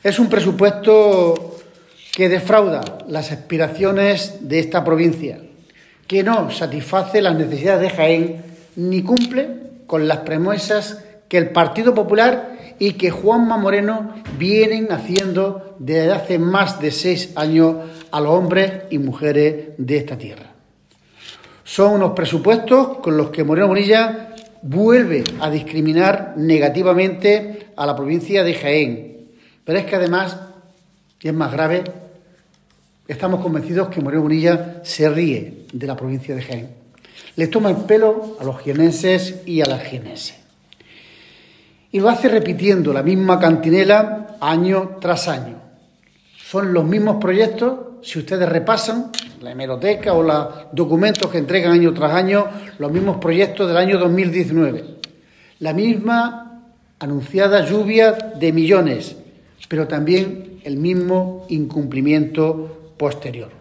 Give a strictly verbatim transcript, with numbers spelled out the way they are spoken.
Es un presupuesto que defrauda las aspiraciones de esta provincia, que no satisface las necesidades de Jaén ni cumple con las promesas que el Partido Popular y que Juanma Moreno vienen haciendo desde hace más de seis años a los hombres y mujeres de esta tierra. Son unos presupuestos con los que Moreno Bonilla vuelve a discriminar negativamente a la provincia de Jaén. Pero es que además, y es más grave, estamos convencidos que Moreno Bonilla se ríe de la provincia de Jaén. Le toma el pelo a los jienenses y a las jienenses. Y lo hace repitiendo la misma cantinela año tras año. Son los mismos proyectos, si ustedes repasan la hemeroteca o los documentos que entregan año tras año, los mismos proyectos del año dos mil diecinueve. La misma anunciada lluvia de millones, pero también el mismo incumplimiento posterior.